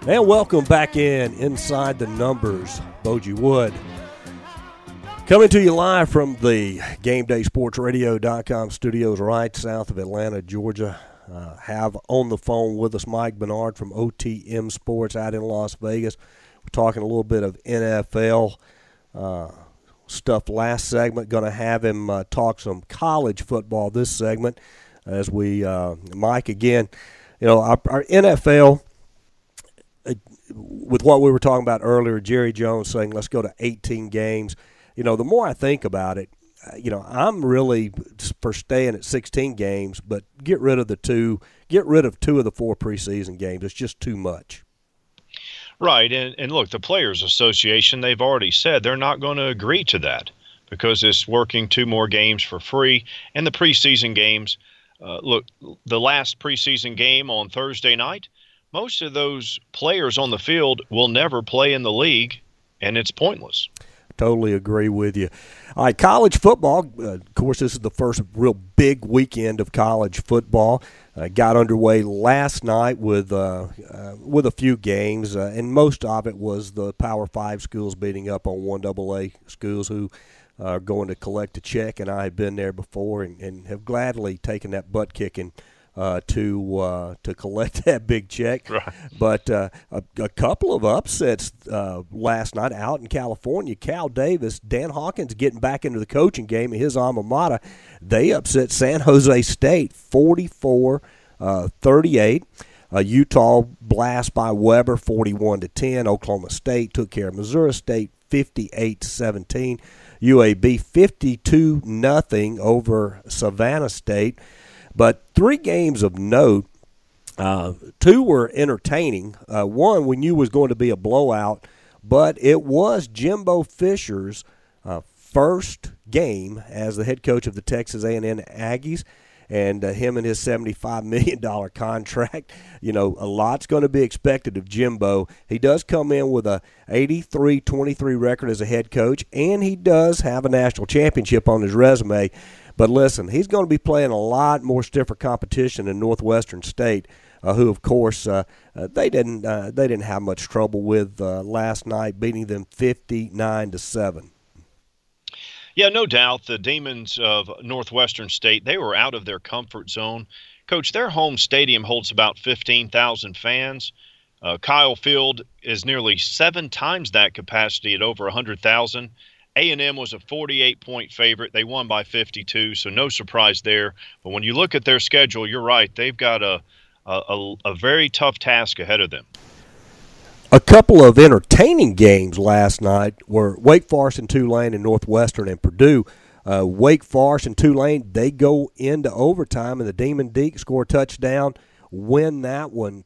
And welcome back Inside the Numbers, Bogie Wood. Coming to you live from the GameDaySportsRadio.com studios right south of Atlanta, Georgia. Have on the phone with us Mike Bernard from OTM Sports out in Las Vegas. We're talking a little bit of NFL stuff last segment. Going to have him talk some college football this segment as we, Mike, again, our NFL, with what we were talking about earlier, Jerry Jones saying let's go to 18 games. The more I think about it, I'm really for staying at 16 games, but get rid of two of the 4 preseason games. It's just too much. Right, and look, the Players Association, they've already said they're not going to agree to that because it's working 2 more games for free. And the preseason games, look, the last preseason game on Thursday night, most of those players on the field will never play in the league, and it's pointless. Totally agree with you. All right, college football, of course, this is the first real big weekend of college football. Got underway last night with a few games, and most of it was the Power 5 schools beating up on 1AA schools who are going to collect a check, and I have been there before and have gladly taken that butt kicking to collect that big check. Right. But a couple of upsets last night out in California. Cal Davis, Dan Hawkins getting back into the coaching game at his alma mater. They upset San Jose State 44-38. Utah blast by Weber 41-10. Oklahoma State took care of Missouri State 58-17. UAB 52-0 over Savannah State. But 3 games of note, 2 were entertaining. One we knew was going to be a blowout, but it was Jimbo Fisher's first game as the head coach of the Texas A&M Aggies, and him and his $75 million contract. A lot's going to be expected of Jimbo. He does come in with a 83-23 record as a head coach, and he does have a national championship on his resume. But listen, he's going to be playing a lot more stiffer competition in Northwestern State, who, of course, they didn't have much trouble with last night, beating them 59-7. Yeah, no doubt. The Demons of Northwestern State, they were out of their comfort zone. Coach, their home stadium holds about 15,000 fans. Kyle Field is nearly 7 times that capacity at over 100,000. A&M was a 48-point favorite. They won by 52, so no surprise there. But when you look at their schedule, you're right. They've got a very tough task ahead of them. A couple of entertaining games last night were Wake Forest and Tulane and Northwestern and Purdue. Wake Forest and Tulane, they go into overtime, and the Demon Deacs score a touchdown, win that one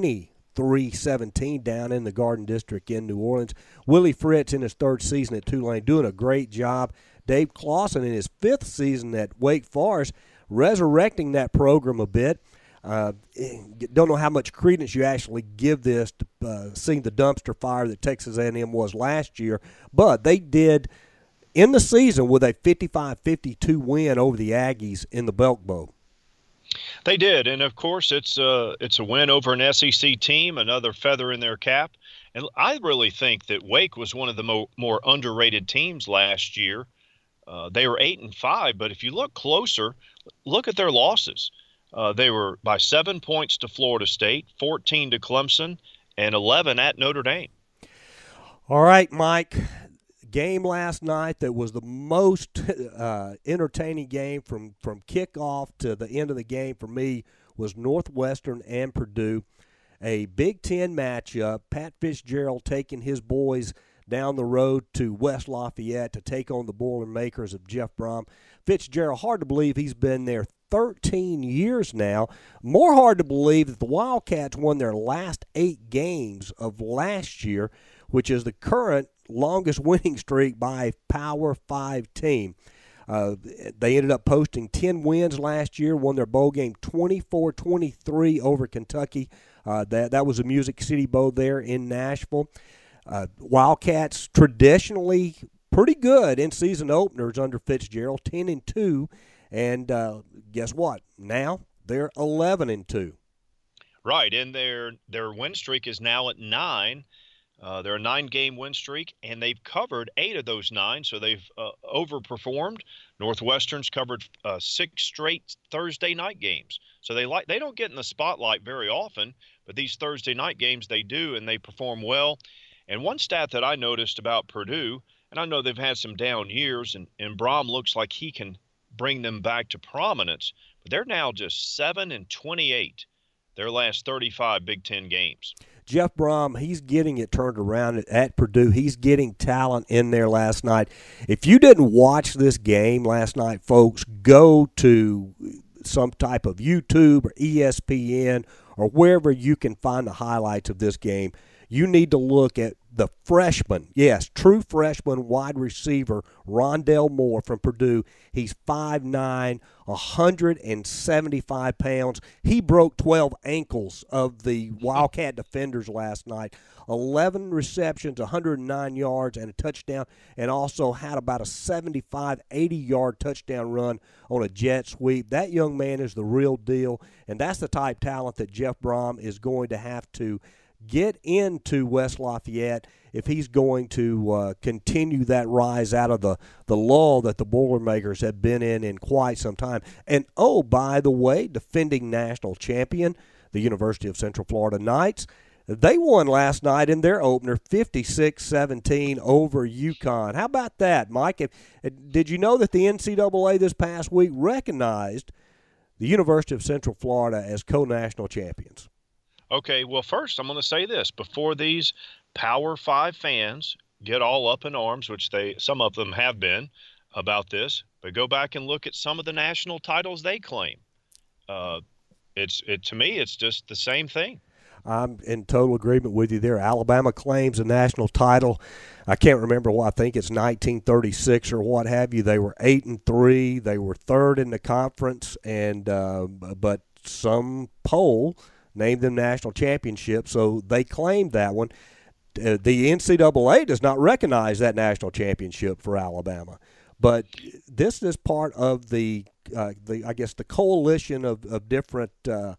23-17 down in the Garden District in New Orleans. Willie Fritz in his 3rd season at Tulane doing a great job. Dave Clawson in his 5th season at Wake Forest resurrecting that program a bit. Don't know how much credence you actually give this to seeing the dumpster fire that Texas A&M was last year, but they did in the season with a 55-52 win over the Aggies in the Belk Bowl. They did, and of course it's a win over an SEC team, another feather in their cap. And I really think that Wake was one of the more underrated teams last year. They were 8-5, but if you look closer, look at their losses. They were by 7 points to Florida State, 14 to Clemson, and 11 at Notre Dame. All right, Mike. Game last night that was the most entertaining game from kickoff to the end of the game for me was Northwestern and Purdue. A Big Ten matchup. Pat Fitzgerald taking his boys down the road to West Lafayette to take on the Boilermakers of Jeff Brom. Fitzgerald, hard to believe he's been there 13 years now. More hard to believe that the Wildcats won their last 8 games of last year, which is the current longest winning streak by a Power 5 team. They ended up posting 10 wins last year, won their bowl game 24-23 over Kentucky. That was a Music City Bowl there in Nashville. Wildcats traditionally pretty good in season openers under Fitzgerald, 10-2, and guess what? Now they're 11-2. Right, and their win streak is now at 9. They're a 9-game win streak, and they've covered 8 of those 9, so they've overperformed. Northwestern's covered 6 straight Thursday night games, so they don't get in the spotlight very often, but these Thursday night games they do, and they perform well. And one stat that I noticed about Purdue, and I know they've had some down years, and Brom looks like he can bring them back to prominence, but they're now just 7-28 their last 35 Big Ten games. Jeff Brom, he's getting it turned around at Purdue. He's getting talent in there last night. If you didn't watch this game last night, folks, go to some type of YouTube or ESPN or wherever you can find the highlights of this game. You need to look at the freshman, yes, true freshman wide receiver, Rondell Moore from Purdue. He's 5'9", 175 pounds. He broke 12 ankles of the Wildcat defenders last night. 11 receptions, 109 yards, and a touchdown, and also had about a 75, 80-yard touchdown run on a jet sweep. That young man is the real deal, and that's the type of talent that Jeff Brom is going to have to get into West Lafayette if he's going to continue that rise out of the lull that the Boilermakers have been in quite some time. And, oh, by the way, defending national champion, the University of Central Florida Knights, they won last night in their opener 56-17 over UConn. How about that, Mike? Did you know that the NCAA this past week recognized the University of Central Florida as co-national champions? Okay, well, first I'm going to say this. Before these Power 5 fans get all up in arms, which some of them have been about this, but go back and look at some of the national titles they claim. To me, it's just the same thing. I'm in total agreement with you there. Alabama claims a national title. I can't remember what. I think it's 1936 or what have you. They were 8-3. They were third in the conference, and but some poll named them national championship, so they claimed that one. The NCAA does not recognize that national championship for Alabama, but this is part of the I guess the coalition of different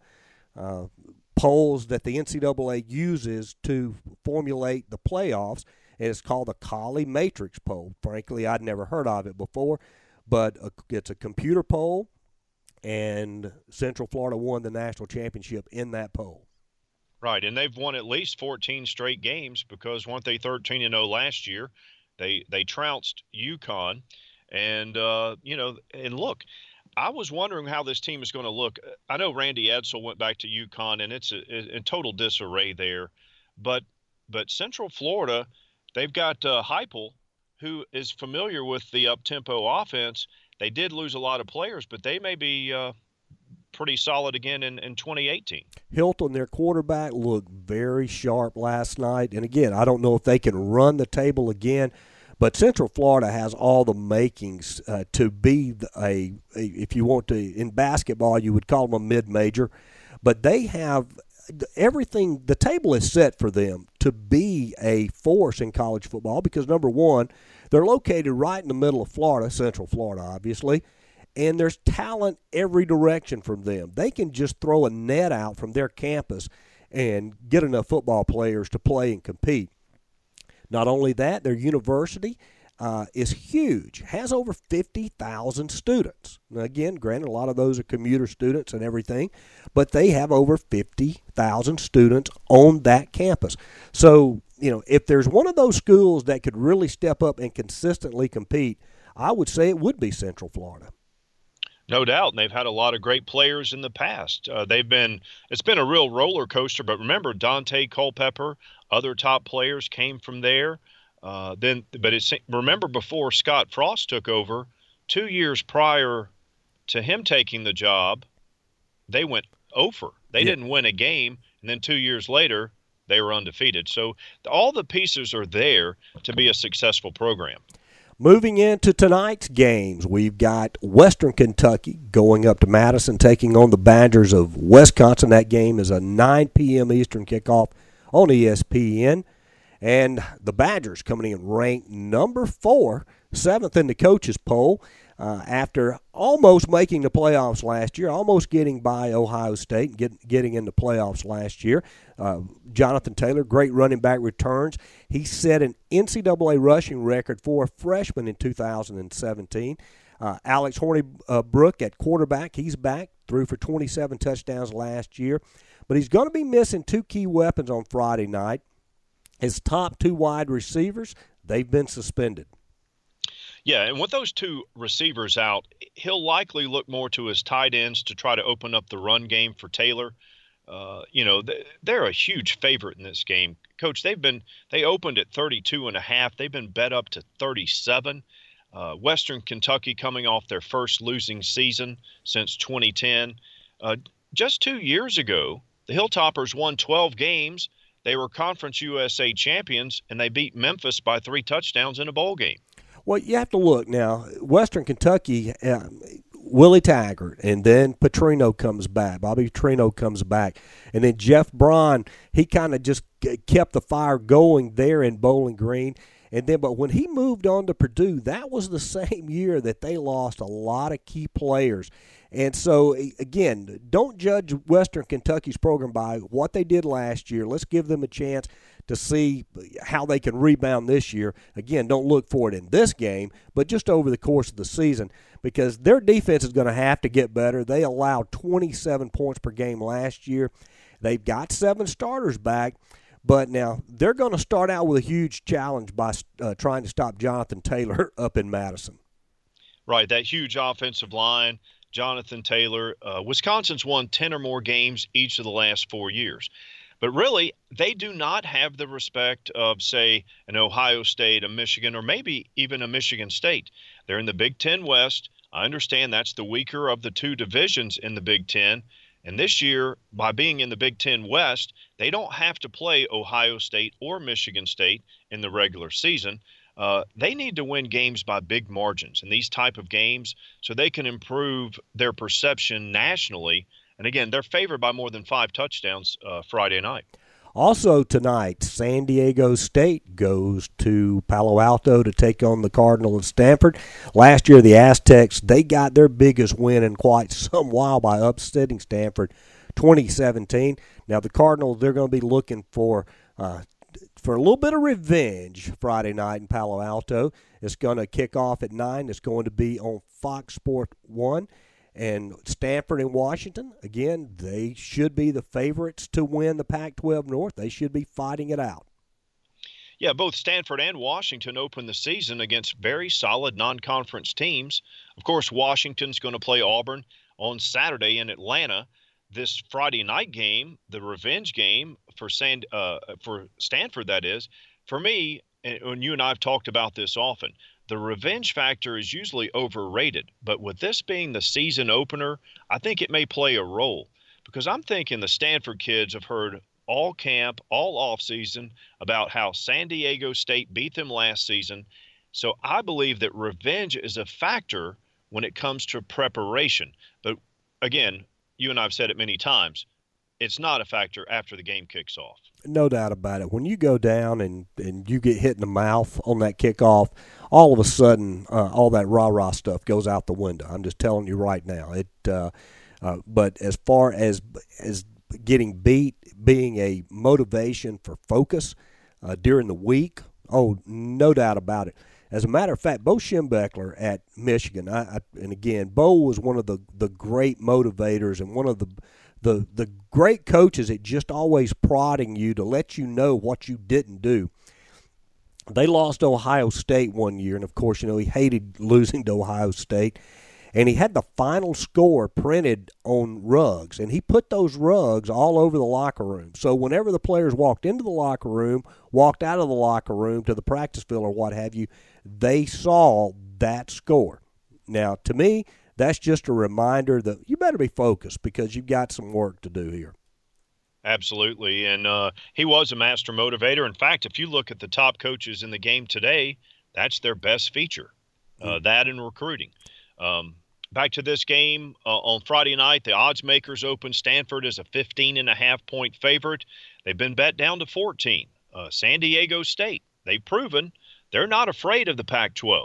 polls that the NCAA uses to formulate the playoffs, and it's called the Colley Matrix poll. Frankly, I'd never heard of it before, but it's a computer poll. And Central Florida won the national championship in that poll. Right, and they've won at least 14 straight games because weren't they 13-0 last year? They trounced UConn, and and look, I was wondering how this team is going to look. I know Randy Edsall went back to UConn, and it's in total disarray there, but Central Florida, they've got Heupel, who is familiar with the up-tempo offense. They did lose a lot of players, but they may be pretty solid again in 2018. Hilton, their quarterback, looked very sharp last night. And, again, I don't know if they can run the table again, but Central Florida has all the makings to be if you want to, in basketball, you would call them a mid-major. But they have everything. The table is set for them to be a force in college football because, number one, they're located right in the middle of Florida, Central Florida, obviously, and there's talent every direction from them. They can just throw a net out from their campus and get enough football players to play and compete. Not only that, their university is huge, has over 50,000 students. Now, again, granted, a lot of those are commuter students and everything, but they have over 50,000 students on that campus. So, if there's one of those schools that could really step up and consistently compete, I would say it would be Central Florida. No doubt, and they've had a lot of great players in the past. It's been a real roller coaster, but remember Dante Culpepper, other top players came from there. Remember before Scott Frost took over, 2 years prior to him taking the job, they went over. They didn't win a game, and then 2 years later, they were undefeated. So all the pieces are there to be a successful program. Moving into tonight's games, we've got Western Kentucky going up to Madison, taking on the Badgers of Wisconsin. That game is a 9 p.m. Eastern kickoff on ESPN. And the Badgers coming in ranked number 4, 7th in the coaches poll. after almost making the playoffs last year, almost getting by Ohio State and getting in the playoffs last year. Jonathan Taylor, great running back returns. He set an NCAA rushing record for a freshman in 2017. Alex Hornibrook at quarterback, he's back, threw for 27 touchdowns last year. But he's going to be missing two key weapons on Friday night. His top two wide receivers, they've been suspended. Yeah, and with those two receivers out, he'll likely look more to his tight ends to try to open up the run game for Taylor. They're a huge favorite in this game. Coach, they opened at 32.5. They've been bet up to 37. Western Kentucky coming off their first losing season since 2010. Just 2 years ago, the Hilltoppers won 12 games. They were Conference USA champions, and they beat Memphis by 3 touchdowns in a bowl game. Well, you have to look now. Western Kentucky, Willie Taggart, and then Petrino comes back. Bobby Petrino comes back. And then Jeff Braun, he kind of just kept the fire going there in Bowling Green. But when he moved on to Purdue, that was the same year that they lost a lot of key players. And so, again, don't judge Western Kentucky's program by what they did last year. Let's give them a chance to see how they can rebound this year. Again, don't look for it in this game, but just over the course of the season, because their defense is going to have to get better. They allowed 27 points per game last year. They've got 7 starters back. But now they're going to start out with a huge challenge by trying to stop Jonathan Taylor up in Madison. Right, that huge offensive line, Jonathan Taylor. Wisconsin's won 10 or more games each of the last 4 years. But really, they do not have the respect of, say, an Ohio State, a Michigan, or maybe even a Michigan State. They're in the Big Ten West. I understand that's the weaker of the 2 divisions in the Big Ten. And this year, by being in the Big Ten West, they don't have to play Ohio State or Michigan State in the regular season. They need to win games by big margins in these type of games so they can improve their perception nationally. And again, they're favored by more than 5 touchdowns Friday night. Also tonight, San Diego State goes to Palo Alto to take on the Cardinal of Stanford. Last year, the Aztecs, they got their biggest win in quite some while by upsetting Stanford 2017. Now, the Cardinals, they're going to be looking for a little bit of revenge Friday night in Palo Alto. It's going to kick off at 9. It's going to be on Fox Sport 1. And Stanford and Washington, again, they should be the favorites to win the Pac-12 North. They should be fighting it out. Yeah, both Stanford and Washington open the season against very solid non-conference teams. Of course, Washington's going to play Auburn on Saturday in Atlanta. This Friday night game, the revenge game for Stanford, that is, for me, and you and I have talked about this often, the revenge factor is usually overrated, but with this being the season opener, I think it may play a role because I'm thinking the Stanford kids have heard all camp, all offseason about how San Diego State beat them last season. So I believe that revenge is a factor when it comes to preparation. But again, you and I have said it many times, it's not a factor after the game kicks off. No doubt about it. When you go down and you get hit in the mouth on that kickoff, all of a sudden, all that rah-rah stuff goes out the window. I'm just telling you right now. But as far as getting beat being a motivation for focus during the week, oh, no doubt about it. As a matter of fact, Bo Schembechler at Michigan, and again, Bo was one of the great motivators and one of the great coaches at just always prodding you to let you know what you didn't do. They lost to Ohio State one year, and of course, he hated losing to Ohio State. And he had the final score printed on rugs, and he put those rugs all over the locker room. So whenever the players walked into the locker room, walked out of the locker room to the practice field or what have you, they saw that score. Now, to me, that's just a reminder that you better be focused because you've got some work to do here. Absolutely, and he was a master motivator. In fact, if you look at the top coaches in the game today, that's their best feature, that and recruiting. Back to this game on Friday night, the odds makers opened Stanford as a 15.5-point favorite. They've been bet down to 14. San Diego State, they've proven they're not afraid of the Pac-12.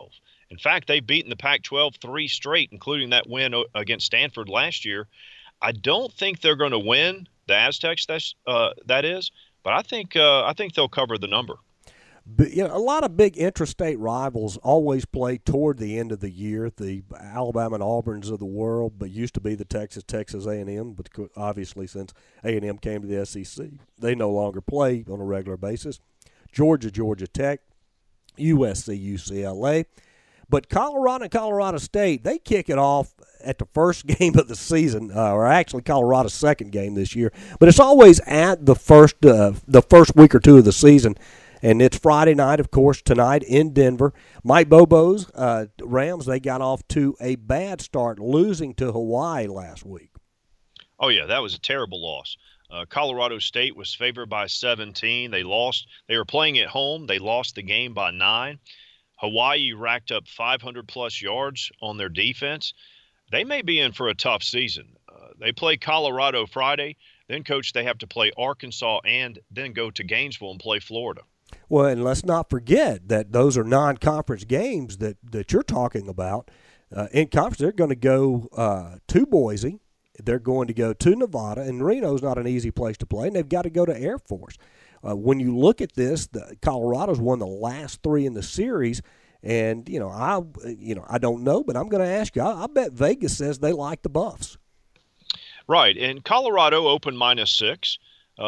In fact, they've beaten the Pac-12 three straight, including that win against Stanford last year. I don't think they're going to win the Aztecs. That is, but I think they'll cover the number. But, a lot of big intrastate rivals always play toward the end of the year. The Alabama and Auburns of the world, but used to be the Texas A&M. But obviously, since A&M came to the SEC, they no longer play on a regular basis. Georgia Tech, USC, UCLA. But Colorado and Colorado State, they kick it off at the first game of the season, or actually Colorado's second game this year. But it's always at the first week or two of the season. And it's Friday night, of course, tonight in Denver. Mike Bobo's Rams, they got off to a bad start, losing to Hawaii last week. Oh, yeah, that was a terrible loss. Colorado State was favored by 17. They lost. They were playing at home. They lost the game by 9. Hawaii racked up 500-plus yards on their defense. They may be in for a tough season. They play Colorado Friday. Then, Coach, they have to play Arkansas and then go to Gainesville and play Florida. Well, and let's not forget that those are non-conference games that you're talking about. In conference, they're going to go to Boise. They're going to go to Nevada, and Reno's not an easy place to play, and they've got to go to Air Force. When you look at this, Colorado's won the last 3 in the series, and I don't know, but I'm going to ask you. I bet Vegas says they like the Buffs. Right, and Colorado opened -6.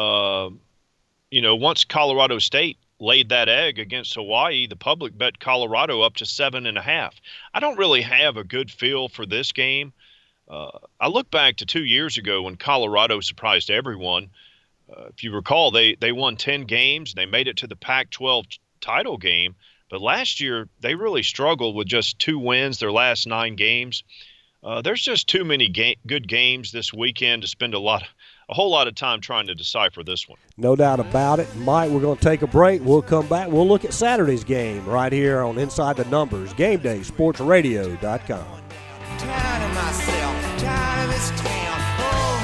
Once Colorado State laid that egg against Hawaii, the public bet Colorado up to 7.5. I don't really have a good feel for this game. I look back to 2 years ago when Colorado surprised everyone. If you recall, they won 10 games. They made it to the Pac-12 title game. But last year, they really struggled with just 2 wins their last 9 games. There's just too many good games this weekend to spend a whole lot of time trying to decipher this one. No doubt about it. Mike, we're going to take a break. We'll come back. We'll look at Saturday's game right here on Inside the Numbers, GameDaySportsRadio.com. Tired of myself, tired of this town. Oh,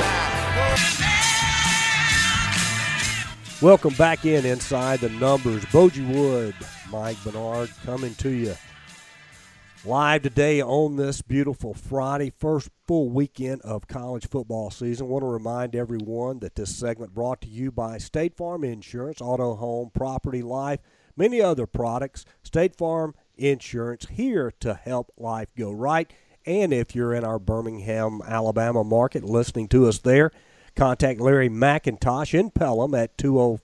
my. Welcome back Inside the Numbers. Bogie Wood, Mike Bernard coming to you live today on this beautiful Friday, first full weekend of college football season. I want to remind everyone that this segment brought to you by State Farm Insurance, Auto, Home, Property, Life, many other products. State Farm Insurance, here to help life go right. And if you're in our Birmingham, Alabama market listening to us there, contact Larry McIntosh in Pelham at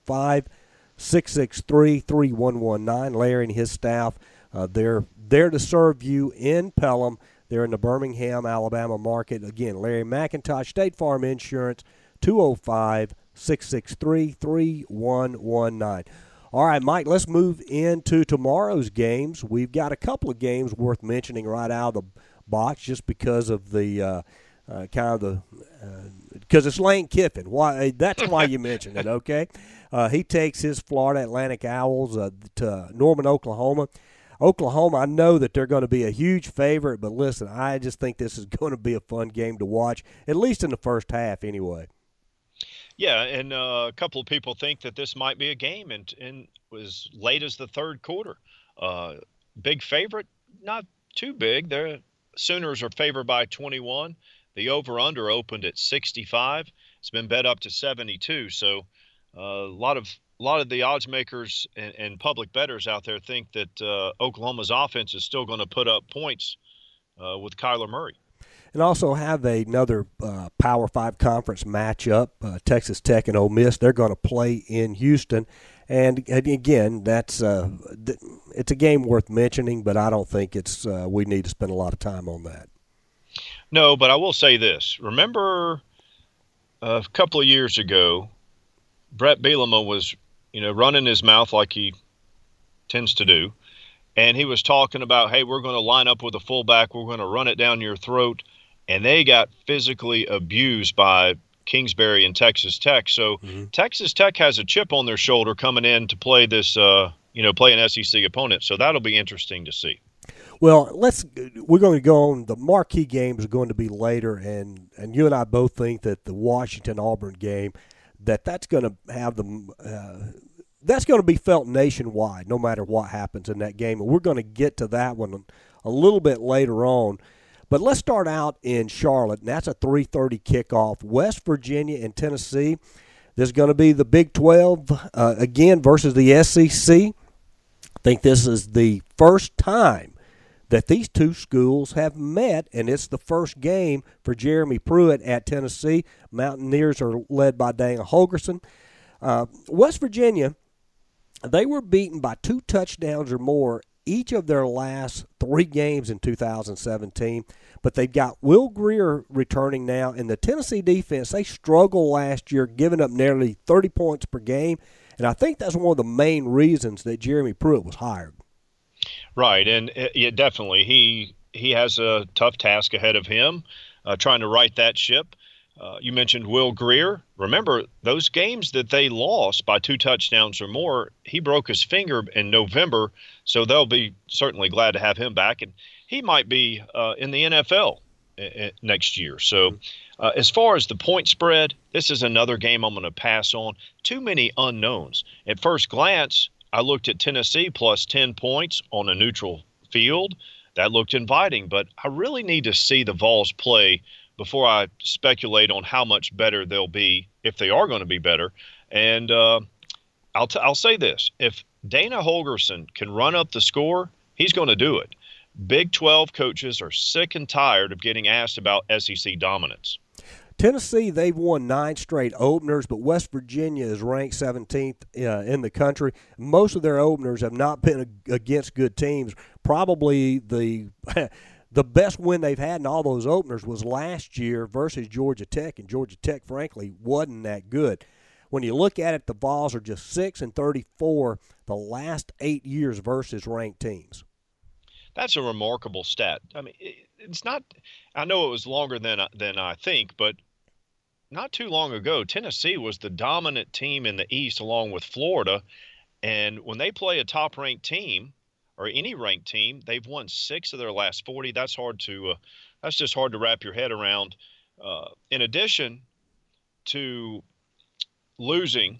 205-663-3119. Larry and his staff, they're there to serve you in Pelham. They're in the Birmingham, Alabama market. Again, Larry McIntosh, State Farm Insurance, 205-663-3119. All right, Mike, let's move into tomorrow's games. We've got a couple of games worth mentioning right out of the box just because of the because it's Lane Kiffin. Why? That's why you mentioned it, okay? He takes his Florida Atlantic Owls to Norman, Oklahoma. Oklahoma, I know that they're going to be a huge favorite, but listen, I just think this is going to be a fun game to watch, at least in the first half anyway. Yeah, and a couple of people think that this might be a game and as late as the third quarter. Big favorite, not too big. The Sooners are favored by 21. The over-under opened at 65. It's been bet up to 72, so a lot of the odds makers and public bettors out there think that Oklahoma's offense is still going to put up points with Kyler Murray. And also have another Power 5 conference matchup, Texas Tech and Ole Miss. They're going to play in Houston. And again, it's a game worth mentioning, but I don't think we need to spend a lot of time on that. No, but I will say this. Remember a couple of years ago, Brett Bielema was running his mouth like he tends to do. And he was talking about, hey, we're going to line up with a fullback. We're going to run it down your throat. And they got physically abused by Kingsbury and Texas Tech. So Texas Tech has a chip on their shoulder coming in to play this, play an SEC opponent. So that'll be interesting to see. Well, we're going to go on. The marquee games are going to be later. And you and I both think that the Washington-Auburn game, that's going to have that's going to be felt nationwide no matter what happens in that game. And we're going to get to that one a little bit later on. But let's start out in Charlotte, and that's a 3:30 kickoff. West Virginia and Tennessee. There's going to be the Big 12 again versus the SEC. I think this is the first time that these two schools have met, and it's the first game for Jeremy Pruitt at Tennessee. Mountaineers are led by Dana Holgorsen. West Virginia, they were beaten by 2 touchdowns or more each of their last 3 games in 2017, but they've got Will Grier returning now, and the Tennessee defense, they struggled last year, giving up nearly 30 points per game, and I think that's one of the main reasons that Jeremy Pruitt was hired. Right, and yeah, definitely. He has a tough task ahead of him, trying to right that ship. You mentioned Will Grier. Remember, those games that they lost by 2 touchdowns or more, he broke his finger in November, so they'll be certainly glad to have him back. And he might be in the NFL next year. So as far as the point spread, this is another game I'm going to pass on. Too many unknowns. At first glance, I looked at Tennessee plus 10 points on a neutral field. That looked inviting, but I really need to see the Vols play before I speculate on how much better they'll be, if they are going to be better. And I'll say this. If Dana Holgorsen can run up the score, he's going to do it. Big 12 coaches are sick and tired of getting asked about SEC dominance. Tennessee, they've won 9 straight openers, but West Virginia is ranked 17th in the country. Most of their openers have not been against good teams. Probably the best win they've had in all those openers was last year versus Georgia Tech, and Georgia Tech, frankly, wasn't that good. When you look at it, the Vols are just 6-34 the last 8 years versus ranked teams. That's a remarkable stat. I mean, it's not – I know it was longer than I think, but not too long ago, Tennessee was the dominant team in the East along with Florida, and when they play a top-ranked team – or any ranked team, they've won 6 of their last 40. That's just hard to wrap your head around. In addition to losing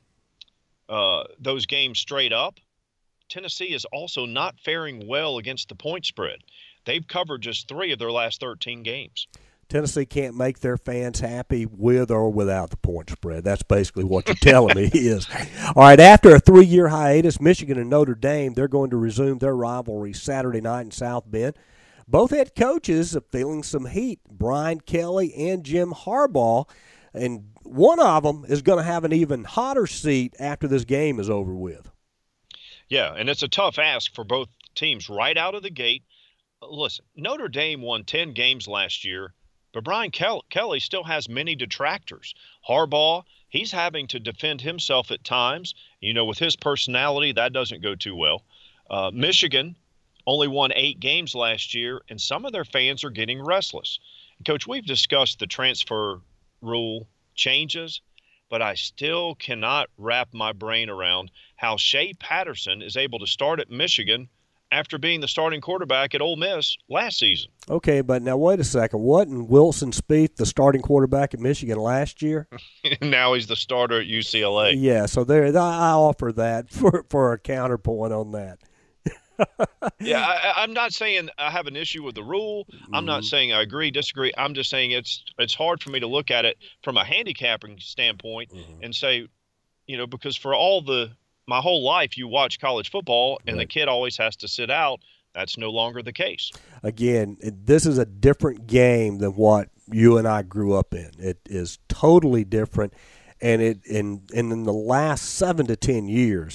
those games straight up, Tennessee is also not faring well against the point spread. They've covered just 3 of their last 13 games. Tennessee can't make their fans happy with or without the point spread. That's basically what you're telling me is. All right, after a 3-year hiatus, Michigan and Notre Dame, they're going to resume their rivalry Saturday night in South Bend. Both head coaches are feeling some heat, Brian Kelly and Jim Harbaugh, and one of them is going to have an even hotter seat after this game is over with. Yeah, and it's a tough ask for both teams right out of the gate. Listen, Notre Dame won 10 games last year, but Brian Kelly still has many detractors. Harbaugh, he's having to defend himself at times. You know, with his personality, that doesn't go too well. Michigan only won 8 games last year, and some of their fans are getting restless. Coach, we've discussed the transfer rule changes, but I still cannot wrap my brain around how Shea Patterson is able to start at Michigan after being the starting quarterback at Ole Miss last season. Okay, but now wait a second. Wasn't Wilson Spieth the starting quarterback at Michigan last year? Now he's the starter at UCLA. Yeah, so there I offer that for a counterpoint on that. Yeah, I'm not saying I have an issue with the rule. I'm not saying I agree, disagree. I'm just saying it's hard for me to look at it from a handicapping standpoint and say, you know, because for my whole life you watch college football and the kid always has to sit out. That's no longer the case. Again, this is a different game than what you and I grew up in. It is totally different, and in the last 7 to 10 years,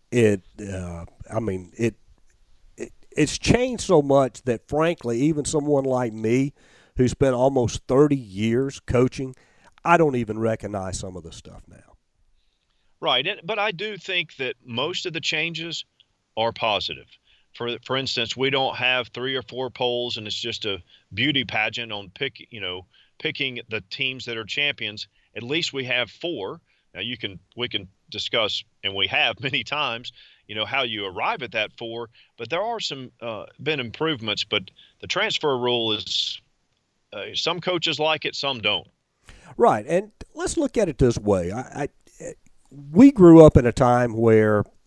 it's changed so much that, frankly, even someone like me who spent almost 30 years coaching, I don't even recognize some of the stuff now. Right, but I do think that most of the changes are positive. For instance, we don't have 3 or 4 polls, and it's just a beauty pageant on picking the teams that are champions. At least we have 4. Now we can discuss, and we have many times, how you arrive at that 4. But there are some been improvements. But the transfer rule is some coaches like it, some don't. Right, and let's look at it this way. We grew up in a time where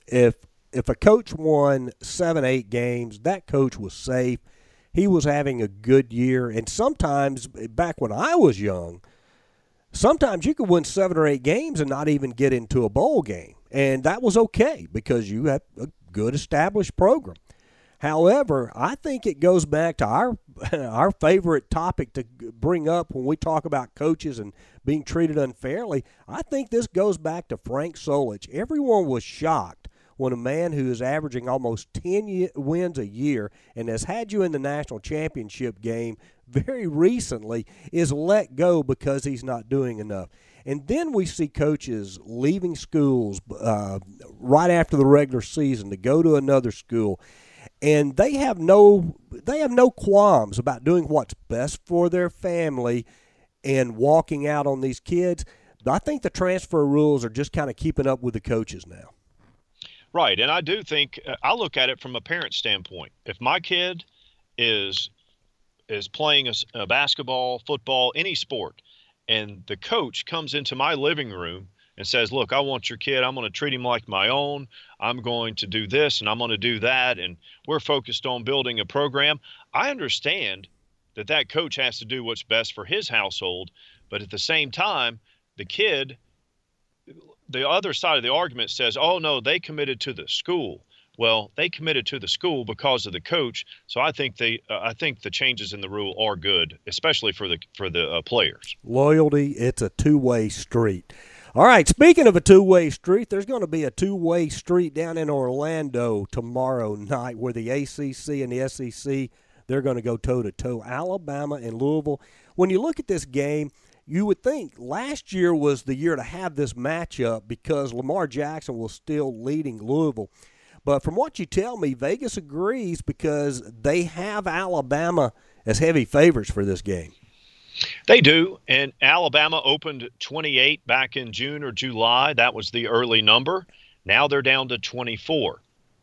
if a coach won 7, 8 games, that coach was safe. He was having a good year. And sometimes, back when I was young, sometimes you could win 7 or 8 games and not even get into a bowl game. And that was okay because you had a good established program. However, I think it goes back to our favorite topic to bring up when we talk about coaches and being treated unfairly. I think this goes back to Frank Solich. Everyone was shocked when a man who is averaging almost 10 wins a year and has had you in the national championship game very recently is let go because he's not doing enough. And then we see coaches leaving schools right after the regular season to go to another school. And they have no qualms about doing what's best for their family and walking out on these kids. I think the transfer rules are just kind of keeping up with the coaches now. Right, and I do think I look at it from a parent standpoint. If my kid is playing a basketball, football, any sport, and the coach comes into my living room and says, look, I want your kid. I'm going to treat him like my own. I'm going to do this and I'm going to do that. And we're focused on building a program. I understand that coach has to do what's best for his household. But at the same time, the kid, the other side of the argument says, oh, no, they committed to the school. Well, they committed to the school because of the coach. So I think the changes in the rule are good, especially for the players. Loyalty, it's a two-way street. All right, speaking of a two-way street, there's going to be a two-way street down in Orlando tomorrow night where the ACC and the SEC, they're going to go toe-to-toe, Alabama and Louisville. When you look at this game, you would think last year was the year to have this matchup because Lamar Jackson was still leading Louisville. But from what you tell me, Vegas agrees because they have Alabama as heavy favorites for this game. They do, and Alabama opened 28 back in June or July. That was the early number. Now they're down to 24.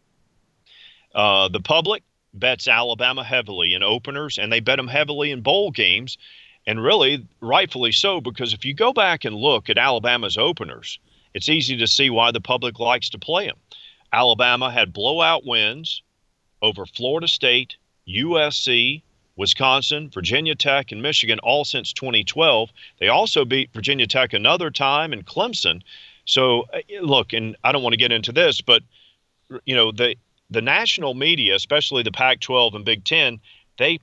The public bets Alabama heavily in openers, and they bet them heavily in bowl games, and really, rightfully so, because if you go back and look at Alabama's openers, it's easy to see why the public likes to play them. Alabama had blowout wins over Florida State, USC, Wisconsin, Virginia Tech, and Michigan all since 2012. They also beat Virginia Tech another time and Clemson. So, look, and I don't want to get into this, but, you know, the national media, especially the Pac-12 and Big Ten, they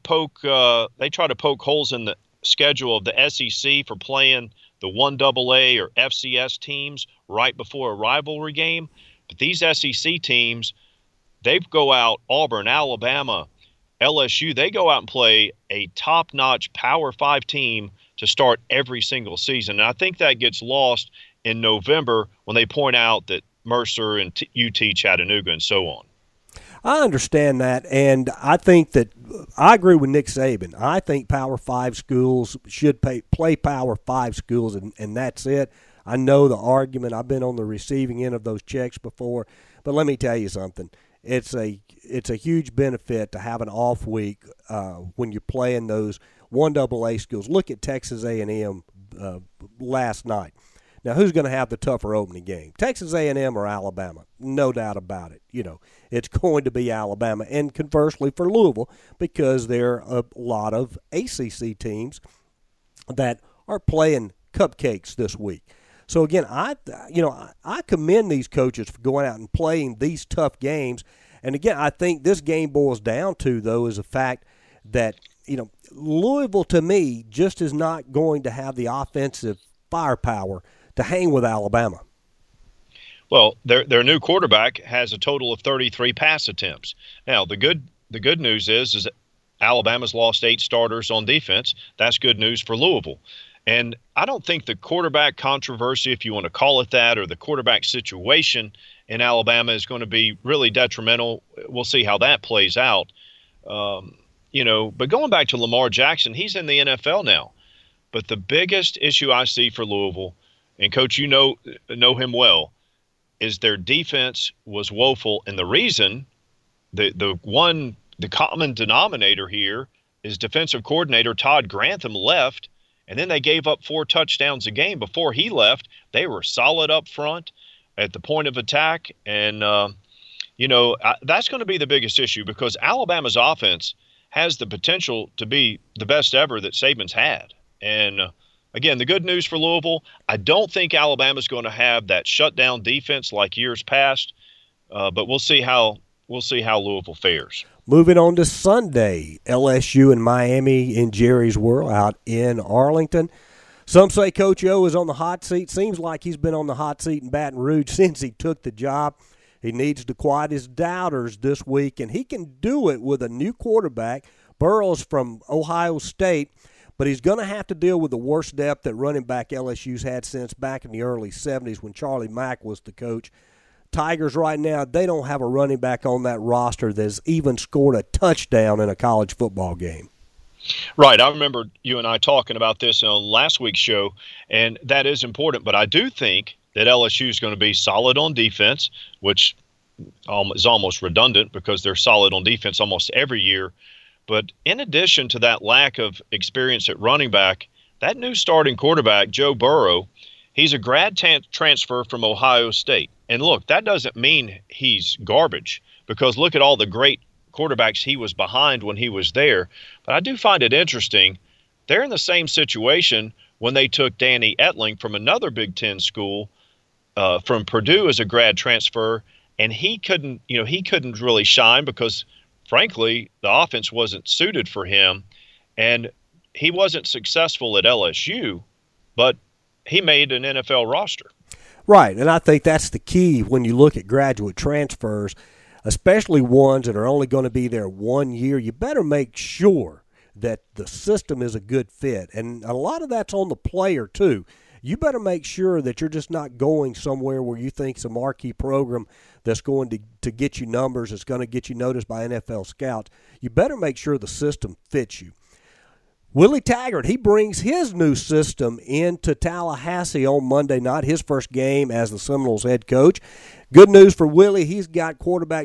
try to poke holes in the schedule of the SEC for playing the 1AA or FCS teams right before a rivalry game. But these SEC teams, they go out, Auburn, Alabama, LSU, they go out and play a top-notch Power 5 team to start every single season. And I think that gets lost in November when they point out that Mercer and UT Chattanooga and so on. I understand that, and I think that I agree with Nick Saban. I think Power 5 schools should play Power 5 schools, and that's it. I know the argument. I've been on the receiving end of those checks before, but let me tell you something. It's a huge benefit to have an off week when you're playing those 1AA schools. Look at Texas A&M last night. Now, who's going to have the tougher opening game? Texas A&M or Alabama? No doubt about it. You know, it's going to be Alabama. And conversely for Louisville, because there are a lot of ACC teams that are playing cupcakes this week. So, again, I commend these coaches for going out and playing these tough games. And, again, I think this game boils down to, though, is the fact that, you know, Louisville, to me, just is not going to have the offensive firepower to hang with Alabama. Well, their new quarterback has a total of 33 pass attempts. Now, the good news is that Alabama's lost 8 starters on defense. That's good news for Louisville. And I don't think the quarterback controversy, if you want to call it that, or the quarterback situation in Alabama is going to be really detrimental. We'll see how that plays out. But going back to Lamar Jackson, he's in the NFL now. But the biggest issue I see for Louisville, and Coach, you know him well, is their defense was woeful. And the reason, the common denominator here is defensive coordinator Todd Grantham left, and then they gave up 4 touchdowns a game. Before he left, they were solid up front. at the point of attack. And, that's going to be the biggest issue because Alabama's offense has the potential to be the best ever that Saban's had. And, again, the good news for Louisville, I don't think Alabama's going to have that shutdown defense like years past, but we'll see how Louisville fares. Moving on to Sunday, LSU and Miami in Jerry's World out in Arlington. Some say Coach O is on the hot seat. Seems like he's been on the hot seat in Baton Rouge since he took the job. He needs to quiet his doubters this week, and he can do it with a new quarterback, Burrows from Ohio State, but he's going to have to deal with the worst depth at running back LSU's had since back in the early 70s when Charlie Mack was the coach. Tigers right now, they don't have a running back on that roster that's even scored a touchdown in a college football game. Right. I remember you and I talking about this on last week's show, and that is important. But I do think that LSU is going to be solid on defense, which is almost redundant because they're solid on defense almost every year. But in addition to that lack of experience at running back, that new starting quarterback, Joe Burrow, he's a grad transfer from Ohio State. And look, that doesn't mean he's garbage because look at all the great quarterbacks he was behind when he was there. But I do find it interesting. They're in the same situation when they took Danny Etling from another Big Ten school from Purdue as a grad transfer, and he couldn't really shine because, frankly, the offense wasn't suited for him, and he wasn't successful at LSU, but he made an NFL roster. Right, and I think that's the key when you look at graduate transfers, especially ones that are only going to be there 1 year. You better make sure that the system is a good fit, and a lot of that's on the player too. You better make sure that you're just not going somewhere where you think it's a marquee program that's going to get you numbers, that's going to get you noticed by NFL scouts. You better make sure the system fits you. Willie Taggart, he brings his new system into Tallahassee on Monday night, his first game as the Seminoles head coach. Good news for Willie, he's got quarterback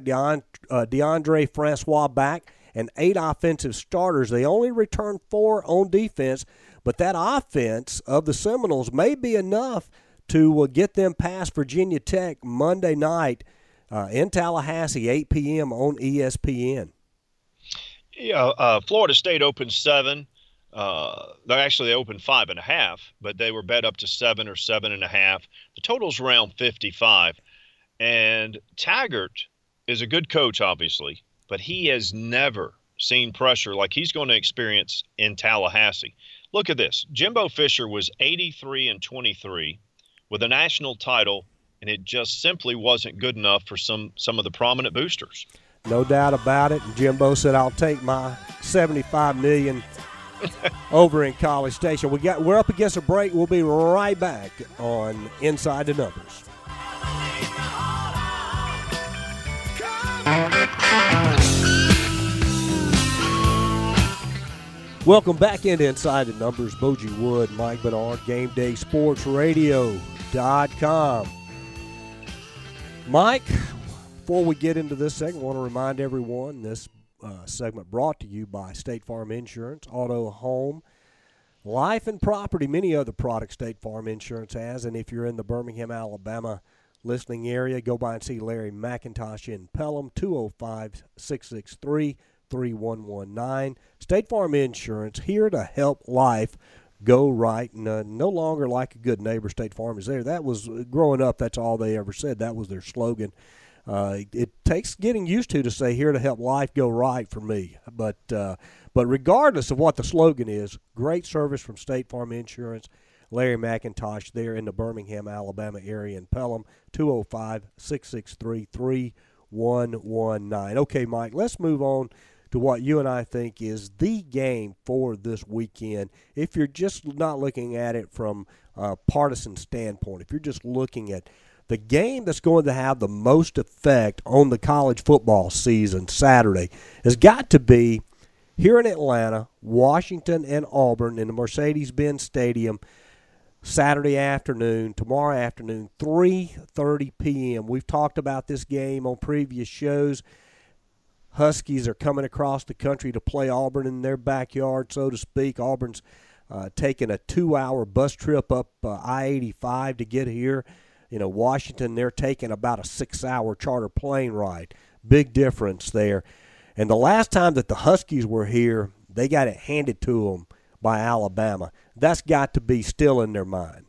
Deondre Francois back and 8 offensive starters. They only returned 4 on defense, but that offense of the Seminoles may be enough to get them past Virginia Tech Monday night in Tallahassee, 8 p.m. on ESPN. Yeah, Florida State opened 7. They opened 5.5, but they were bet up to 7 or 7.5. The total's around 55. And Taggart is a good coach, obviously, but he has never seen pressure like he's going to experience in Tallahassee. Look at this. Jimbo Fisher was 83-23 with a national title, and it just simply wasn't good enough for some of the prominent boosters. No doubt about it. And Jimbo said, I'll take my $75 million over in College Station. We're up against a break. We'll be right back on Inside the Numbers. Welcome back into Inside the Numbers. Bogie Wood, Mike Bernard, GameDaySportsRadio.com. Mike, before we get into this segment, I want to remind everyone this segment brought to you by State Farm Insurance, Auto, Home, Life, and Property, many other products State Farm Insurance has. And if you're in the Birmingham, Alabama listening area, go by and see Larry McIntosh in Pelham, 205-663-3119. State Farm Insurance, here to help life go right. And no longer like a good neighbor, State Farm is there. That was, growing up, that's all they ever said. That was their slogan. It takes getting used to say here to help life go right for me. But regardless of what the slogan is, great service from State Farm Insurance. Larry McIntosh there in the Birmingham, Alabama area in Pelham, 205-663-3119. Okay, Mike, let's move on to what you and I think is the game for this weekend. If you're just not looking at it from a partisan standpoint, if you're just looking at the game that's going to have the most effect on the college football season Saturday has got to be here in Atlanta, Washington, and Auburn in the Mercedes-Benz Stadium Saturday afternoon, tomorrow afternoon, 3:30 p.m. We've talked about this game on previous shows. Huskies are coming across the country to play Auburn in their backyard, so to speak. Auburn's taking a 2-hour bus trip up I-85 to get here. Washington, they're taking about a 6-hour charter plane ride. Big difference there. And the last time that the Huskies were here, they got it handed to them by Alabama. That's got to be still in their mind.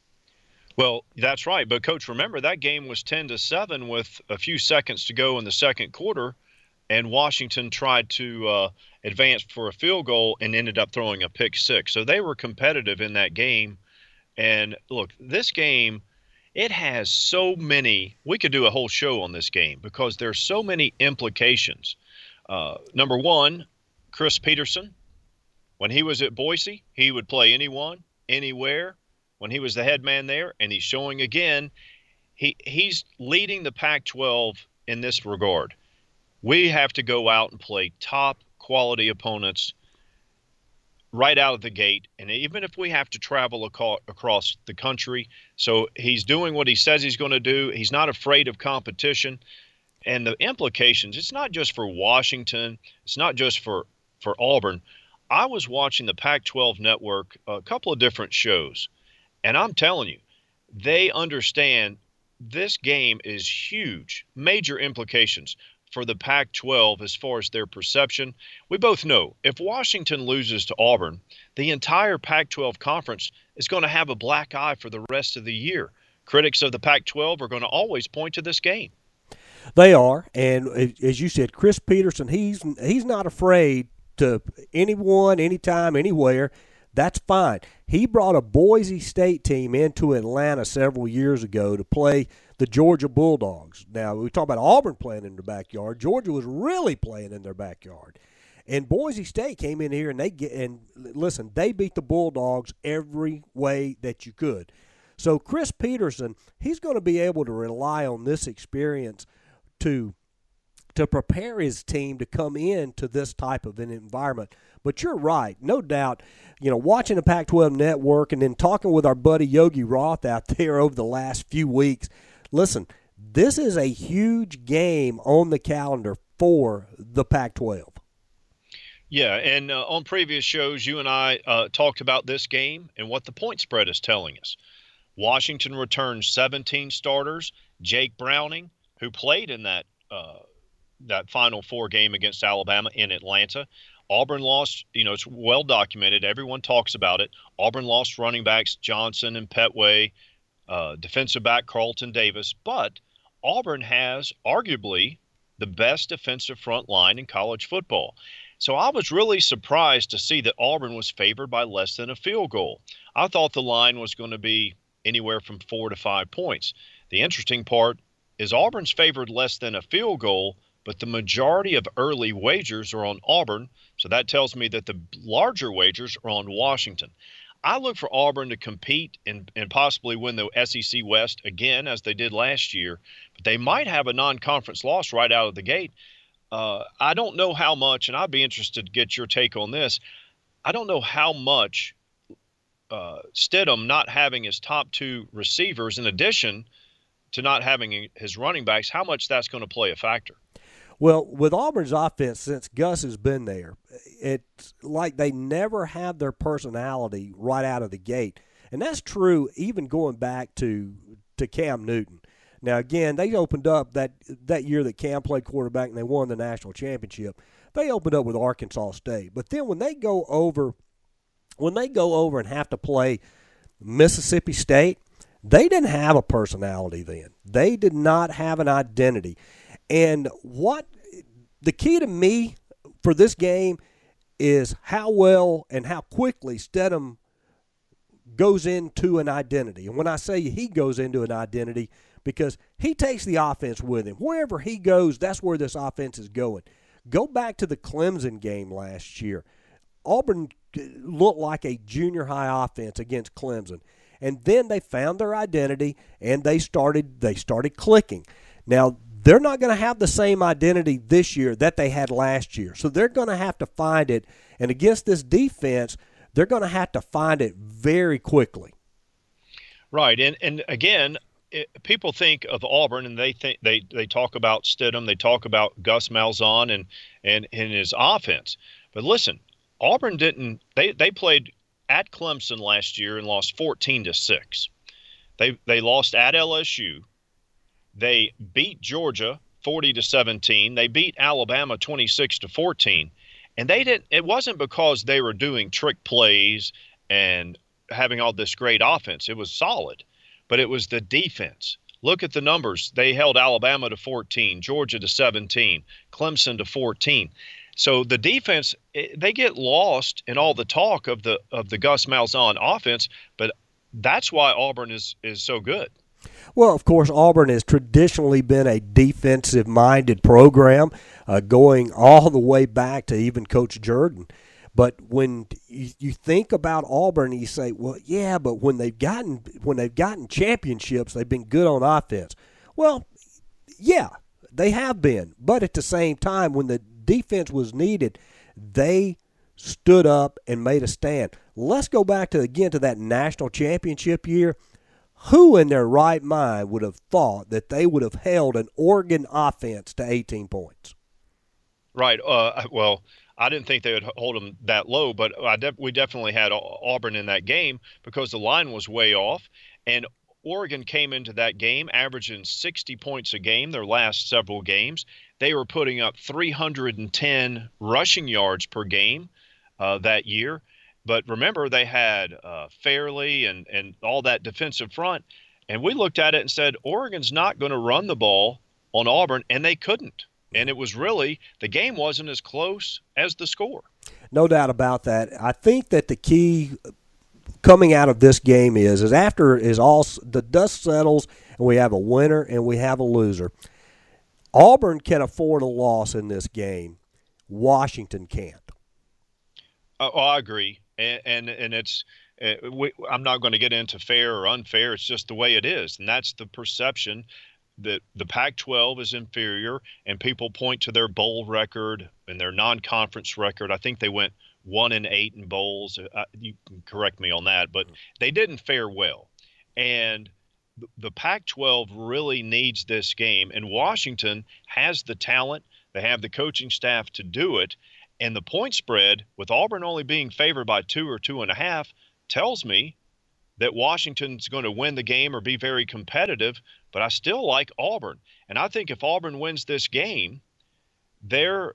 Well, that's right. But, Coach, remember that game was 10-7 with a few seconds to go in the second quarter, and Washington tried to advance for a field goal and ended up throwing a pick six. So they were competitive in that game. And, look, this game, it has so many – we could do a whole show on this game because there's so many implications. Number one, Chris Peterson, when he was at Boise, he would play anyone, anywhere. When he was the head man there, and he's showing again, he's leading the Pac-12 in this regard. We have to go out and play top-quality opponents right out of the gate, and even if we have to travel across the country. So he's doing what he says he's going to do. He's not afraid of competition. And the implications, it's not just for Washington. It's not just for Auburn. I was watching the Pac-12 network, a couple of different shows, and I'm telling you, they understand this game is huge, major implications for the Pac-12 as far as their perception. We both know if Washington loses to Auburn, the entire Pac-12 conference is going to have a black eye for the rest of the year. Critics of the Pac-12 are going to always point to this game. They are, and as you said, Chris Peterson, he's not afraid to anyone, anytime, anywhere. That's fine. He brought a Boise State team into Atlanta several years ago to play the Georgia Bulldogs. Now, we talk about Auburn playing in their backyard. Georgia was really playing in their backyard. And Boise State came in here, and they beat the Bulldogs every way that you could. So Chris Peterson, he's going to be able to rely on this experience to prepare his team to come into this type of an environment. But you're right, no doubt, watching the Pac-12 network and then talking with our buddy Yogi Roth out there over the last few weeks, listen, this is a huge game on the calendar for the Pac-12. Yeah, and on previous shows, you and I talked about this game and what the point spread is telling us. Washington returned 17 starters. Jake Browning, who played in that Final Four game against Alabama in Atlanta. Auburn lost, it's well documented. Everyone talks about it. Auburn lost running backs Johnson and Petway, defensive back Carlton Davis. But Auburn has arguably the best defensive front line in college football. So I was really surprised to see that Auburn was favored by less than a field goal. I thought the line was going to be anywhere from 4 to 5 points. The interesting part is Auburn's favored less than a field goal, but the majority of early wagers are on Auburn, so that tells me that the larger wagers are on Washington. I look for Auburn to compete and possibly win the SEC West again, as they did last year, but they might have a non-conference loss right out of the gate. I don't know how much, and I'd be interested to get your take on this. I don't know how much Stidham not having his top two receivers, in addition to not having his running backs, how much that's going to play a factor. Well, with Auburn's offense, since Gus has been there, it's like they never have their personality right out of the gate. And that's true even going back to Cam Newton. Now, again, they opened up that year that Cam played quarterback and they won the national championship. They opened up with Arkansas State. But then when they go over and have to play Mississippi State, they didn't have a personality then. They did not have an identity. And what the key to me for this game is how well and how quickly Stidham goes into an identity. And when I say he goes into an identity, because he takes the offense with him. Wherever he goes, that's where this offense is going. Go back to the Clemson game last year. Auburn looked like a junior high offense against Clemson. And then they found their identity and they started clicking. Now, they're not going to have the same identity this year that they had last year. So they're going to have to find it. And against this defense, they're going to have to find it very quickly. Right. And again, people think of Auburn and they think they talk about Stidham, they talk about Gus Malzahn and his offense. But listen, Auburn didn't – they played at Clemson last year and lost 14-6. They lost at LSU. They beat Georgia 40-17. They beat Alabama 26-14. And they didn't. It wasn't because they were doing trick plays and having all this great offense. It was solid, but it was the defense. Look at the numbers. They held Alabama to 14, Georgia to 17, Clemson to 14. So the defense, they get lost in all the talk of the Gus Malzahn offense, but that's why Auburn is so good. Well, of course, Auburn has traditionally been a defensive-minded program, going all the way back to even Coach Jordan. But when you think about Auburn, you say, well, yeah, but when they've gotten championships, they've been good on offense. Well, yeah, they have been. But at the same time, when the defense was needed, they stood up and made a stand. Let's go back to that national championship year. Who in their right mind would have thought that they would have held an Oregon offense to 18 points? Right. Well, I didn't think they would hold them that low, but we definitely had Auburn in that game because the line was way off. And Oregon came into that game averaging 60 points a game their last several games. They were putting up 310 rushing yards per game that year. But remember, they had Fairley and all that defensive front. And we looked at it and said, Oregon's not going to run the ball on Auburn, and they couldn't. And it was really – the game wasn't as close as the score. No doubt about that. I think that the key coming out of this game is after all the dust settles and we have a winner and we have a loser, Auburn can afford a loss in this game. Washington can't. Oh, I agree. And it's I'm not going to get into fair or unfair. It's just the way it is, and that's the perception that the Pac-12 is inferior, and people point to their bowl record and their non-conference record. I think they went 1-8 in bowls. You can correct me on that, but they didn't fare well. And the Pac-12 really needs this game, and Washington has the talent. They have the coaching staff to do it. And the point spread, with Auburn only being favored by 2 or 2.5, tells me that Washington's going to win the game or be very competitive, but I still like Auburn. And I think if Auburn wins this game, their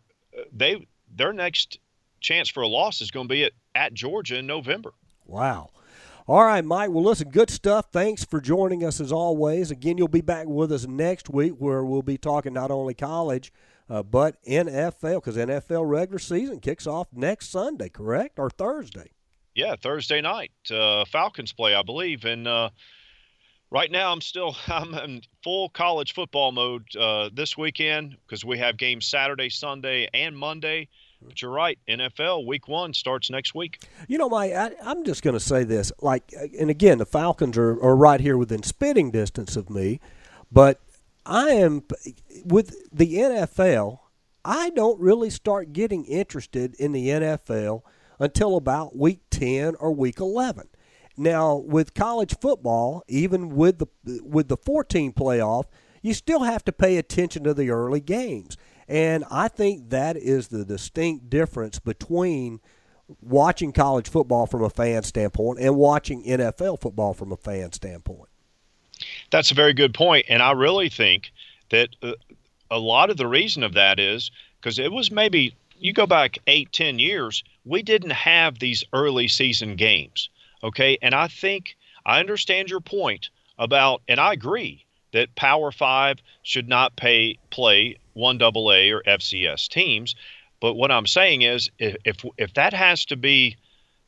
next chance for a loss is going to be at Georgia in November. Wow. All right, Mike. Well, listen, good stuff. Thanks for joining us as always. Again, you'll be back with us next week where we'll be talking not only college, but NFL, because NFL regular season kicks off next Sunday, correct? Or Thursday? Yeah, Thursday night. Falcons play, I believe. And right now I'm in full college football mode this weekend because we have games Saturday, Sunday, and Monday. But you're right, NFL Week 1 starts next week. You know, Mike, I'm just going to say this. And again, the Falcons are right here within spitting distance of me, but I am with the NFL. I don't really start getting interested in the NFL until about week 10 or week 11. Now, with college football, even with the 14 playoff, you still have to pay attention to the early games. And I think that is the distinct difference between watching college football from a fan standpoint and watching NFL football from a fan standpoint. That's a very good point, and I really think that a lot of the reason of that is because it was maybe you go back 8-10 years, we didn't have these early season games, okay? And I think I understand your point about, and I agree that Power 5 should not play 1AA or FCS teams, but what I'm saying is if that has to be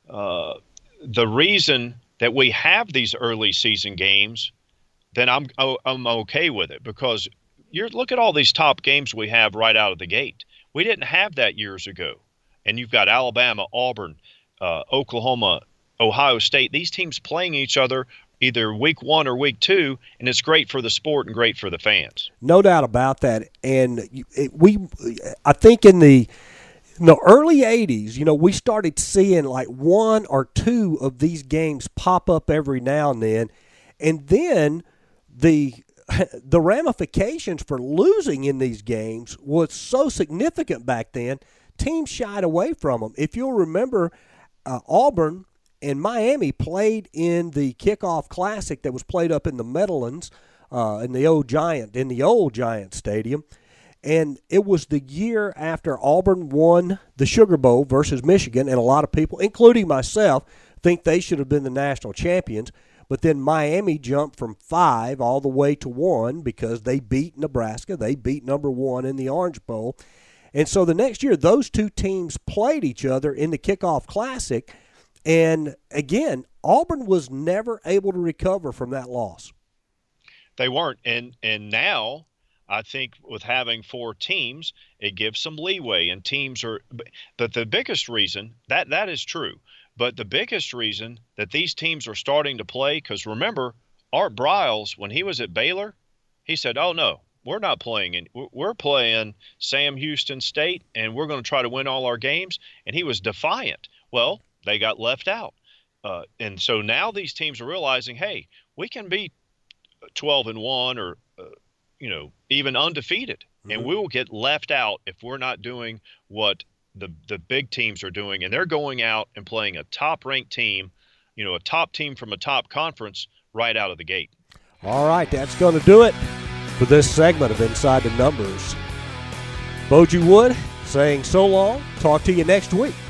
the reason that we have these early season games, then I'm okay with it because look at all these top games we have right out of the gate. We didn't have that years ago. And you've got Alabama, Auburn, Oklahoma, Ohio State. These teams playing each other either week 1 or week 2, and it's great for the sport and great for the fans. No doubt about that. And I think in the early 80s, we started seeing like 1 or 2 of these games pop up every now and then. And then the ramifications for losing in these games was so significant back then, teams shied away from them. If you'll remember, Auburn And Miami played in the kickoff classic that was played up in the Meadowlands, in the old Giant Stadium. And it was the year after Auburn won the Sugar Bowl versus Michigan, and a lot of people, including myself, think they should have been the national champions. But then Miami jumped from 5 all the way to 1 because they beat Nebraska. They beat number 1 in the Orange Bowl. And so the next year, those two teams played each other in the kickoff classic. And again, Auburn was never able to recover from that loss. They weren't. And now I think with having 4 teams, it gives some leeway. And teams are – but the biggest reason – that is true. But the biggest reason that these teams are starting to play, because remember, Art Briles, when he was at Baylor, he said, oh, no, we're not playing. We're playing Sam Houston State, and we're going to try to win all our games. And he was defiant. Well, they got left out. And so now these teams are realizing, hey, we can be 12-1 or, even undefeated. Mm-hmm. And we will get left out if we're not doing what the big teams are doing, and they're going out and playing a top-ranked team, a top team from a top conference right out of the gate. All right, that's going to do it for this segment of Inside the Numbers. Boju Wood saying so long. Talk to you next week.